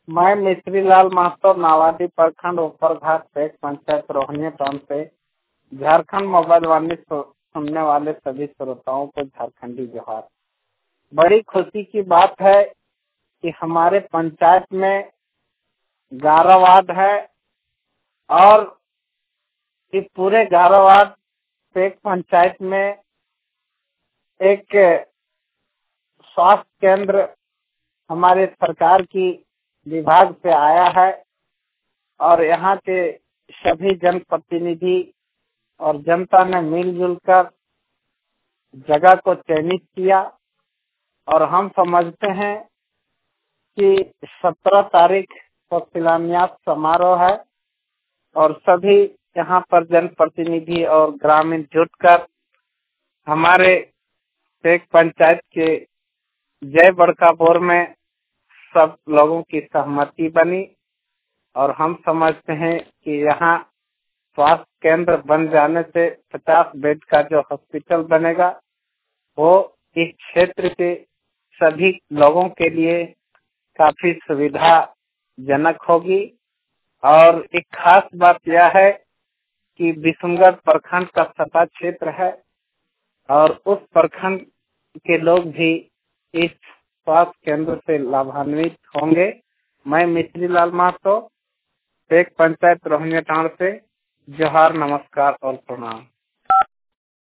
मैं मिश्री लाल महतो नावाडी प्रखंड ऊपरघाट पेट पंचायत रोहनिया टाउन से झारखंड मोबाइल वाणी सुनने वाले सभी श्रोताओं को झारखंडी जोहार। बड़ी खुशी की बात है कि हमारे पंचायत में 11 वार्ड है और इस पूरे 11 वार्ड पेट पंचायत में एक स्वास्थ्य केंद्र हमारे सरकार की विभाग से आया है और यहाँ के सभी जनप्रतिनिधि और जनता ने मिलजुल कर जगह को चयनित किया और हम समझते हैं कि 17 तारीख को शिलान्यास समारोह है और सभी यहाँ पर जनप्रतिनिधि और ग्रामीण जुटकर हमारे एक पंचायत के जय बड़का बोर में सब लोगों की सहमति बनी और हम समझते हैं कि यहाँ स्वास्थ्य केंद्र बन जाने से 50 बेड का जो हॉस्पिटल बनेगा वो इस क्षेत्र के सभी लोगों के लिए काफी सुविधाजनक होगी। और एक खास बात यह है कि विशुनगढ़ प्रखंड का सत्ता क्षेत्र है और उस प्रखंड के लोग भी इस स्वास्थ्य केंद्र से लाभान्वित होंगे। मैं मिश्री लाल महतो एक पंचायत रोहनिया टाउन से जोहार, नमस्कार और प्रणाम।